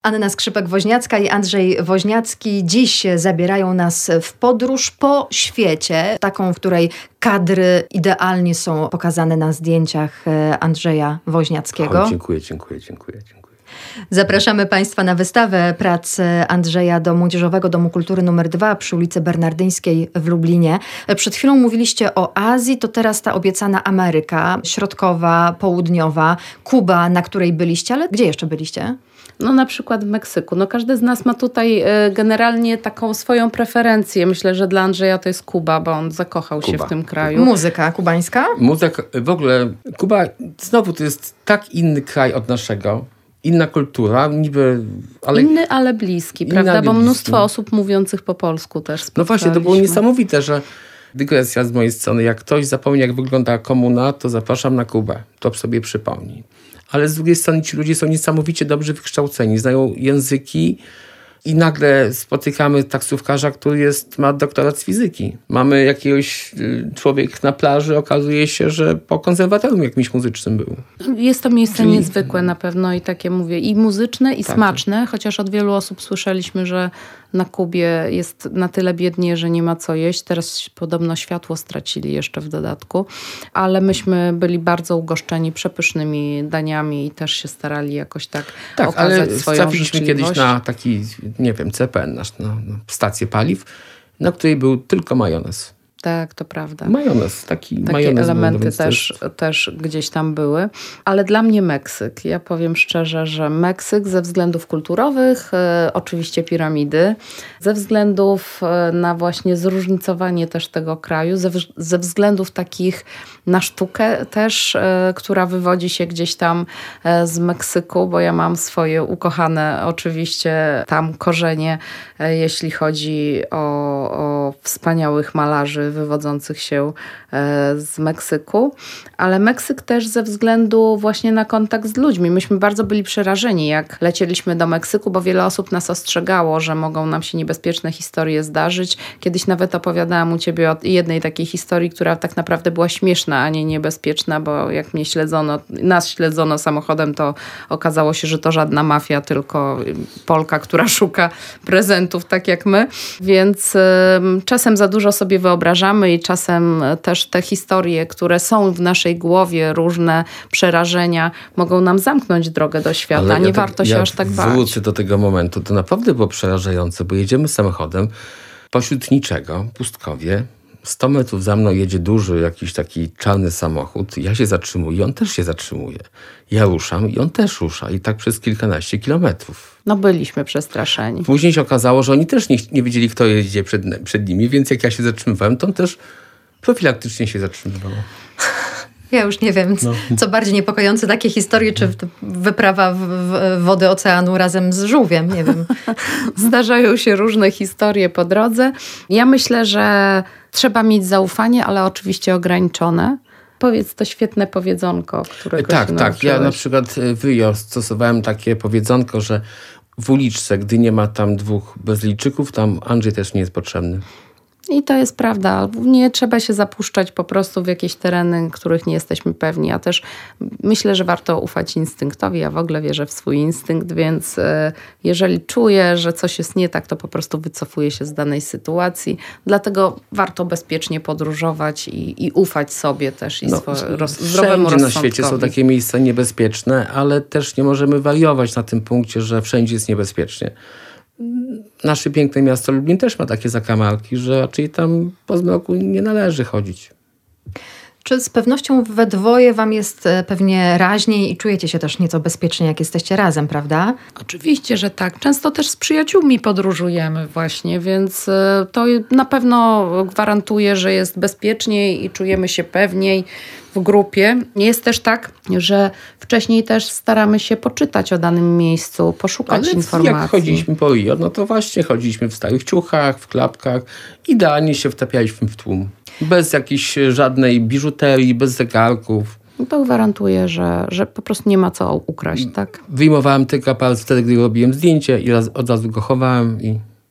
Anna Skrzypek-Woźniacka i Andrzej Woźniacki dziś zabierają nas w podróż po świecie, taką, w której kadry idealnie są pokazane na zdjęciach Andrzeja Woźniackiego. O, dziękuję. Zapraszamy Państwa na wystawę prac Andrzeja do Młodzieżowego Domu Kultury nr 2 przy ulicy Bernardyńskiej w Lublinie. Przed chwilą mówiliście o Azji, to teraz ta obiecana Ameryka Środkowa, Południowa, Kuba, na której byliście, ale gdzie jeszcze byliście? No na przykład w Meksyku. No każdy z nas ma tutaj generalnie taką swoją preferencję. Myślę, że dla Andrzeja to jest Kuba, bo on zakochał się w tym kraju. Muzyka kubańska? Muzyka, w ogóle Kuba znowu to jest tak inny kraj od naszego. Inna kultura, niby... Inny, ale bliski, prawda? Bo mnóstwo osób mówiących po polsku też spotkaliśmy. No właśnie, to było niesamowite, że dygresja z mojej strony. Jak ktoś zapomni, jak wygląda komuna, to zapraszam na Kubę. To sobie przypomni. Ale z drugiej strony ci ludzie są niesamowicie dobrze wykształceni, znają języki i nagle spotykamy taksówkarza, który ma doktorat z fizyki. Mamy jakiegoś człowieka na plaży, okazuje się, że po konserwatorium jakimś muzycznym był. Jest to miejsce niezwykłe na pewno i takie mówię, i muzyczne, i smaczne, chociaż od wielu osób słyszeliśmy, że na Kubie jest na tyle biednie, że nie ma co jeść. Teraz podobno światło stracili jeszcze w dodatku, ale myśmy byli bardzo ugoszczeni przepysznymi daniami i też się starali jakoś tak okazać swoją trafiliśmy życzliwość. kiedyś na taki, nie wiem, CPN, na stację paliw, na której był tylko majonez. Tak, to prawda. Majonez, takie majonez elementy też gdzieś tam były. Ale dla mnie Meksyk, ja powiem szczerze, że Meksyk ze względów kulturowych, oczywiście piramidy, ze względów na właśnie zróżnicowanie też tego kraju, ze względów takich na sztukę też, która wywodzi się gdzieś tam z Meksyku, bo ja mam swoje ukochane oczywiście tam korzenie, jeśli chodzi o wspaniałych malarzy wywodzących się z Meksyku, ale Meksyk też ze względu właśnie na kontakt z ludźmi. Myśmy bardzo byli przerażeni, jak lecieliśmy do Meksyku, bo wiele osób nas ostrzegało, że mogą nam się niebezpieczne historie zdarzyć. Kiedyś nawet opowiadałam u ciebie o jednej takiej historii, która tak naprawdę była śmieszna, a nie niebezpieczna, bo jak nas śledzono samochodem, to okazało się, że to żadna mafia, tylko Polka, która szuka prezentów, tak jak my. Więc czasem za dużo sobie wyobrażamy i czasem też te historie, które są w naszej głowie, różne przerażenia, mogą nam zamknąć drogę do świata. Nie warto się aż tak bać. Wrócę do tego momentu. To naprawdę było przerażające, bo jedziemy samochodem pośród niczego, pustkowie. 100 metrów za mną jedzie duży jakiś taki czarny samochód. Ja się zatrzymuję i on też się zatrzymuje. Ja ruszam i on też rusza. I tak przez kilkanaście kilometrów. No byliśmy przestraszeni. Później się okazało, że oni też nie wiedzieli, kto jedzie przed nimi, więc jak ja się zatrzymywałem, to on też profilaktycznie się zatrzymywał. Ja już nie wiem, co bardziej niepokojące, takie historie, czy wyprawa w wody oceanu razem z żółwiem, nie wiem. Zdarzają się różne historie po drodze. Ja myślę, że trzeba mieć zaufanie, ale oczywiście ograniczone. Powiedz to świetne powiedzonko, którego się nauczyłeś. Tak. Ja na przykład stosowałem takie powiedzonko, że w uliczce, gdy nie ma tam 2 bezliczyków, tam Andrzej też nie jest potrzebny. I to jest prawda. Nie trzeba się zapuszczać po prostu w jakieś tereny, których nie jesteśmy pewni. Ja też myślę, że warto ufać instynktowi. Ja w ogóle wierzę w swój instynkt, więc jeżeli czuję, że coś jest nie tak, to po prostu wycofuję się z danej sytuacji. Dlatego warto bezpiecznie podróżować i ufać sobie też i zdrowemu rozsądkowi. Na świecie są takie miejsca niebezpieczne, ale też nie możemy wariować na tym punkcie, że wszędzie jest niebezpiecznie. Nasze piękne miasto Lublin też ma takie zakamarki, że raczej tam po zmroku nie należy chodzić. Czy z pewnością we dwoje wam jest pewnie raźniej i czujecie się też nieco bezpiecznie, jak jesteście razem, prawda? Oczywiście, że tak. Często też z przyjaciółmi podróżujemy właśnie, więc to na pewno gwarantuje, że jest bezpieczniej i czujemy się pewniej w grupie. Jest też tak, że wcześniej też staramy się poczytać o danym miejscu, poszukać informacji. Jak chodziliśmy po Rio, no to właśnie chodziliśmy w starych ciuchach, w klapkach. Idealnie się wtapialiśmy w tłum. Bez jakiejś żadnej biżuterii, bez zegarków. No to gwarantuje, że po prostu nie ma co ukraść, tak? Wyjmowałem tylko aparat wtedy, gdy robiłem zdjęcie i od razu go chowałem i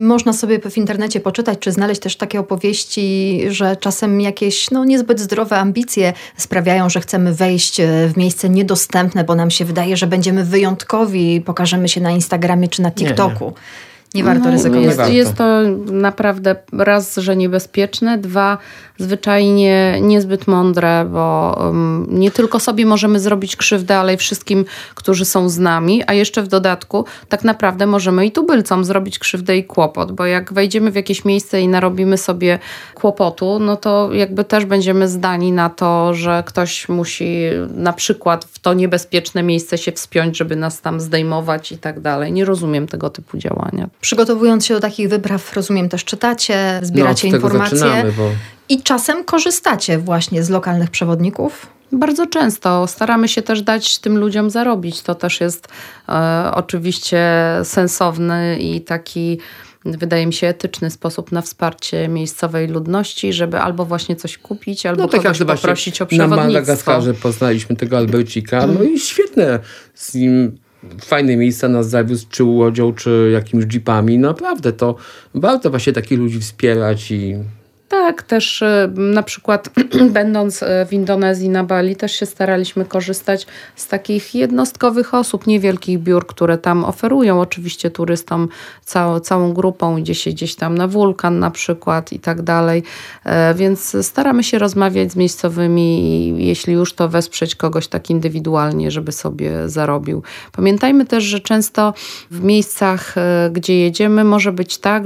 Można sobie w internecie poczytać, czy znaleźć też takie opowieści, że czasem jakieś niezbyt zdrowe ambicje sprawiają, że chcemy wejść w miejsce niedostępne, bo nam się wydaje, że będziemy wyjątkowi, pokażemy się na Instagramie czy na TikToku. Nie warto ryzykować. Jest to naprawdę raz, że niebezpieczne, dwa, zwyczajnie niezbyt mądre, bo nie tylko sobie możemy zrobić krzywdę, ale i wszystkim, którzy są z nami, a jeszcze w dodatku tak naprawdę możemy i tubylcom zrobić krzywdę i kłopot, bo jak wejdziemy w jakieś miejsce i narobimy sobie kłopotu, no to jakby też będziemy zdani na to, że ktoś musi na przykład w to niebezpieczne miejsce się wspiąć, żeby nas tam zdejmować i tak dalej. Nie rozumiem tego typu działania. Przygotowując się do takich wypraw, rozumiem, też czytacie, zbieracie informacje zaczynamy, i czasem korzystacie właśnie z lokalnych przewodników? Bardzo często. Staramy się też dać tym ludziom zarobić. To też jest oczywiście sensowny i taki, wydaje mi się, etyczny sposób na wsparcie miejscowej ludności, żeby albo właśnie coś kupić, albo kogoś poprosić o przewodnictwo. Na Madagaskarze poznaliśmy tego Albercika, i świetne z nim. Fajne miejsca nas zawiózł, czy łodzią, czy jakimiś jeepami. Naprawdę to warto właśnie takich ludzi wspierać i... Tak, też na przykład będąc w Indonezji na Bali też się staraliśmy korzystać z takich jednostkowych osób, niewielkich biur, które tam oferują oczywiście turystom całą grupą, idzie się gdzieś tam na wulkan na przykład i tak dalej, więc staramy się rozmawiać z miejscowymi i jeśli już to wesprzeć kogoś tak indywidualnie, żeby sobie zarobił. Pamiętajmy też, że często w miejscach, gdzie jedziemy, może być tak,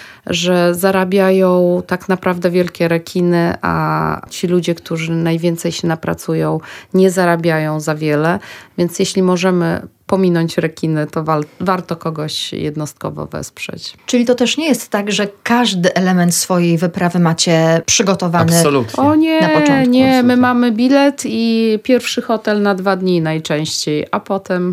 że zarabiają tak naprawdę wielkie rekiny, a ci ludzie, którzy najwięcej się napracują, nie zarabiają za wiele, więc jeśli możemy pominąć rekiny, to warto kogoś jednostkowo wesprzeć. Czyli to też nie jest tak, że każdy element swojej wyprawy macie przygotowany. Absolutnie. O nie, na początku. nie, Absolutnie. my mamy bilet i pierwszy hotel na 2 dni najczęściej, a potem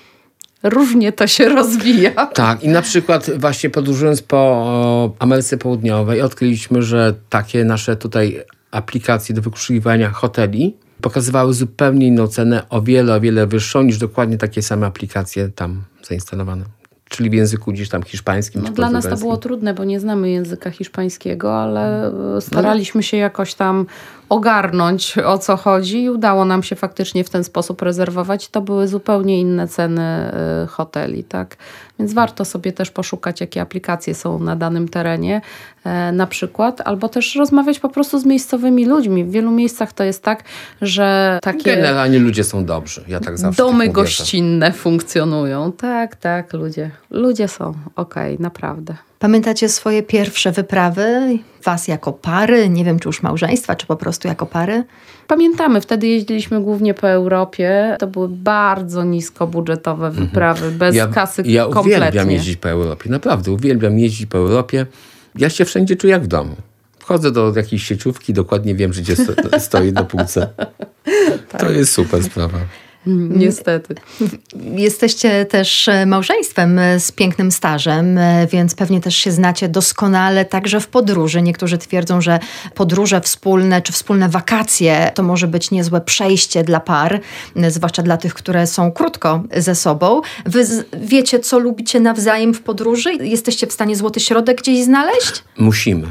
różnie to się rozwija. Tak, i na przykład właśnie podróżując po Ameryce Południowej odkryliśmy, że takie nasze tutaj aplikacje do wyszukiwania hoteli pokazywały zupełnie inną cenę, o wiele wyższą niż dokładnie takie same aplikacje tam zainstalowane. Czyli w języku gdzieś tam hiszpańskim. Czy dla nas to było trudne, bo nie znamy języka hiszpańskiego, ale staraliśmy się jakoś tam ogarnąć, o co chodzi i udało nam się faktycznie w ten sposób rezerwować. To były zupełnie inne ceny hoteli, tak? Więc warto sobie też poszukać, jakie aplikacje są na danym terenie na przykład, albo też rozmawiać po prostu z miejscowymi ludźmi. W wielu miejscach to jest tak, że takie... Generalnie ludzie są dobrzy, ja tak zawsze domy tak mówię, gościnne funkcjonują. Tak, ludzie są okej, naprawdę. Pamiętacie swoje pierwsze wyprawy? Was jako pary? Nie wiem, czy już małżeństwa, czy po prostu jako pary? Pamiętamy, wtedy jeździliśmy głównie po Europie. To były bardzo niskobudżetowe wyprawy, bez kasy Ja kompletnie. uwielbiam jeździć po Europie, naprawdę uwielbiam jeździć po Europie. Ja się wszędzie czuję jak w domu. Wchodzę do jakiejś sieciówki, dokładnie wiem, że gdzie stoi na półce. Tak. To jest super sprawa. Niestety. Jesteście też małżeństwem z pięknym stażem, więc pewnie też się znacie doskonale także w podróży. Niektórzy twierdzą, że podróże wspólne czy wspólne wakacje to może być niezłe przejście dla par, zwłaszcza dla tych, które są krótko ze sobą. Wy wiecie, co lubicie nawzajem w podróży? Jesteście w stanie złoty środek gdzieś znaleźć? Musimy.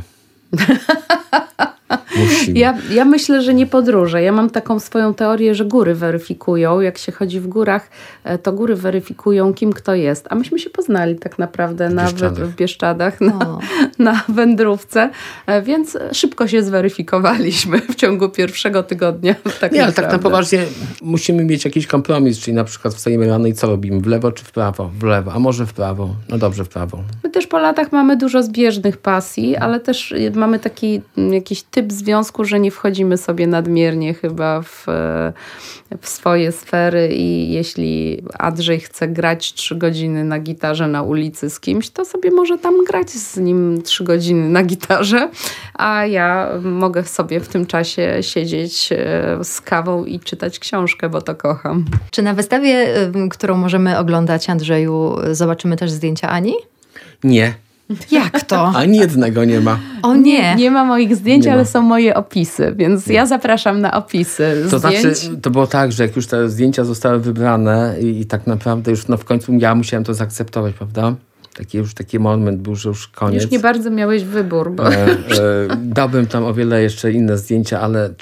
Ja myślę, że nie podróże. Ja mam taką swoją teorię, że góry weryfikują. Jak się chodzi w górach, to góry weryfikują, kim kto jest. A myśmy się poznali tak naprawdę w Bieszczadach, na wędrówce. Więc szybko się zweryfikowaliśmy w ciągu pierwszego tygodnia. Ale tak na poważnie musimy mieć jakiś kompromis, czyli na przykład wstajemy rano i co robimy? W lewo czy w prawo? W lewo, a może w prawo? No dobrze, w prawo. My też po latach mamy dużo zbieżnych pasji, ale też mamy taki jakiś typ związku, że nie wchodzimy sobie nadmiernie chyba w swoje sfery i jeśli Andrzej chce grać 3 godziny na gitarze na ulicy z kimś, to sobie może tam grać z nim 3 godziny na gitarze, a ja mogę sobie w tym czasie siedzieć z kawą i czytać książkę, bo to kocham. Czy na wystawie, którą możemy oglądać, Andrzeju, zobaczymy też zdjęcia Ani? Nie. Jak to? Ani jednego nie ma. O nie! Nie ma moich zdjęć, ale są moje opisy, więc ja zapraszam na opisy To zdjęć. znaczy, to było tak, że jak już te zdjęcia zostały wybrane i tak naprawdę już w końcu ja musiałem to zaakceptować, prawda? Taki moment był, że już koniec. Już nie bardzo miałeś wybór. Bo... Dałbym tam o wiele jeszcze inne zdjęcia, ale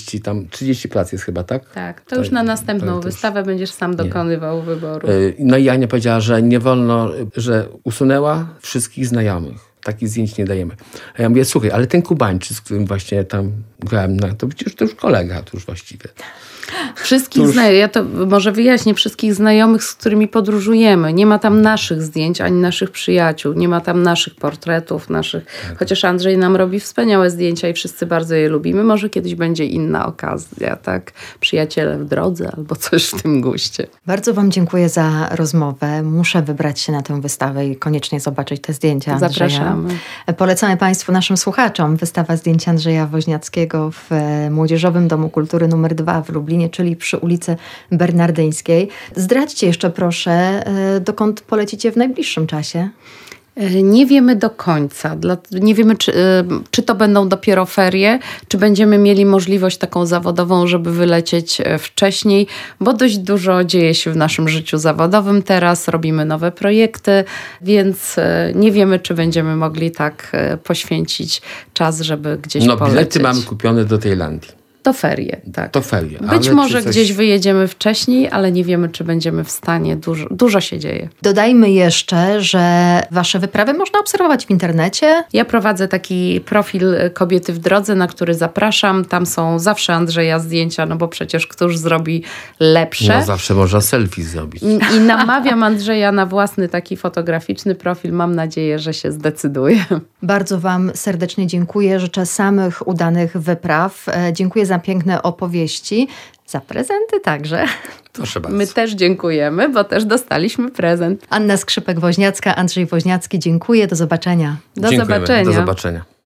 30 prac jest chyba, tak? Tak, to już na następną wystawę będziesz sam dokonywał wyboru. No i Ania powiedziała, że nie wolno, że usunęła wszystkich znajomych. Takich zdjęć nie dajemy. A ja mówię, słuchaj, ale ten Kubańczyk, z którym właśnie tam grałem, to przecież to już kolega, to już właściwie. Wszystkich znajomych, ja to może wyjaśnię, wszystkich znajomych, z którymi podróżujemy. Nie ma tam naszych zdjęć, ani naszych przyjaciół, nie ma tam naszych portretów, chociaż Andrzej nam robi wspaniałe zdjęcia i wszyscy bardzo je lubimy. Może kiedyś będzie inna okazja, tak? Przyjaciele w drodze albo coś w tym guście. Bardzo wam dziękuję za rozmowę. Muszę wybrać się na tę wystawę i koniecznie zobaczyć te zdjęcia Andrzeja. Zapraszamy. Polecamy Państwu, naszym słuchaczom, wystawa zdjęć Andrzeja Woźniackiego w Młodzieżowym Domu Kultury nr 2 w Lublinie, czyli przy ulicy Bernardyńskiej. Zdradźcie jeszcze proszę, dokąd polecicie w najbliższym czasie? Nie wiemy do końca. Nie wiemy, czy to będą dopiero ferie, czy będziemy mieli możliwość taką zawodową, żeby wylecieć wcześniej, bo dość dużo dzieje się w naszym życiu zawodowym teraz. Robimy nowe projekty, więc nie wiemy, czy będziemy mogli tak poświęcić czas, żeby gdzieś polecieć. Bilety mamy kupione do Tajlandii. To ferie, tak. To ferie. Być może gdzieś wyjedziemy wcześniej, ale nie wiemy, czy będziemy w stanie. Dużo się dzieje. Dodajmy jeszcze, że wasze wyprawy można obserwować w internecie. Ja prowadzę taki profil Kobiety w drodze, na który zapraszam. Tam są zawsze Andrzeja zdjęcia, no bo przecież któż zrobi lepsze. No zawsze można selfie zrobić. I namawiam Andrzeja na własny taki fotograficzny profil. Mam nadzieję, że się zdecyduje. Bardzo wam serdecznie dziękuję. Życzę samych udanych wypraw. Dziękuję za piękne opowieści, za prezenty także. Proszę bardzo. My też dziękujemy, bo też dostaliśmy prezent. Anna Skrzypek-Woźniacka, Andrzej Woźniacki, dziękuję. Do zobaczenia. Do zobaczenia. Do zobaczenia.